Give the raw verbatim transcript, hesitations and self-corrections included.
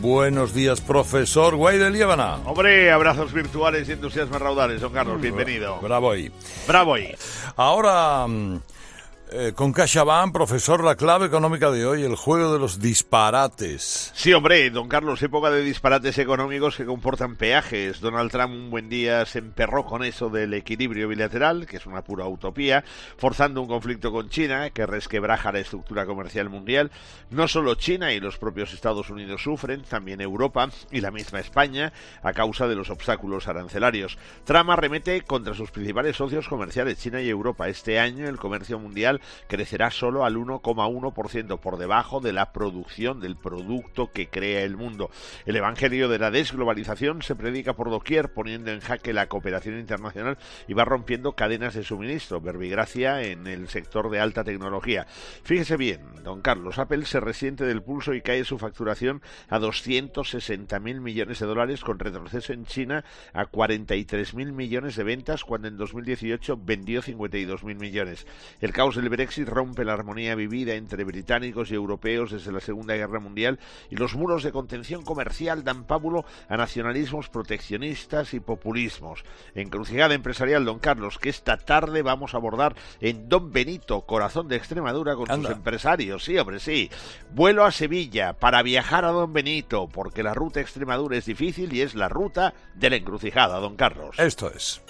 Buenos días, profesor Guay de Liébana. Hombre, abrazos virtuales y entusiasmos raudales. Don Carlos, bienvenido. Bravo ahí. Bravo ahí. Ahora, eh, con CaixaBank, profesor, la clave económica de hoy, el juego de los disparates. Sí, hombre, don Carlos, época de disparates económicos que comportan peajes. Donald Trump un buen día se emperró con eso del equilibrio bilateral, que es una pura utopía, forzando un conflicto con China que resquebraja la estructura comercial mundial. No solo China y los propios Estados Unidos sufren, también Europa y la misma España, a causa de los obstáculos arancelarios. Trump arremete contra sus principales socios comerciales, China y Europa. Este año el comercio mundial crecerá solo al uno coma uno por ciento, por debajo de la producción del producto que crea el mundo. El evangelio de la desglobalización se predica por doquier, poniendo en jaque la cooperación internacional y va rompiendo cadenas de suministro, verbigracia en el sector de alta tecnología. Fíjese bien, don Carlos, Apple se resiente del pulso y cae su facturación a doscientos sesenta mil millones de dólares, con retroceso en China a cuarenta y tres mil millones de ventas, cuando en dos mil dieciocho vendió cincuenta y dos mil millones. El caos del Brexit rompe la armonía vivida entre británicos y europeos desde la Segunda Guerra Mundial, y los muros de contención comercial dan pábulo a nacionalismos proteccionistas y populismos. Encrucijada empresarial, don Carlos, que esta tarde vamos a abordar en Don Benito, corazón de Extremadura, con Anda. sus empresarios. Sí, hombre, sí. Vuelo a Sevilla para viajar a Don Benito, porque la ruta a Extremadura es difícil y es la ruta de la encrucijada, don Carlos. Esto es.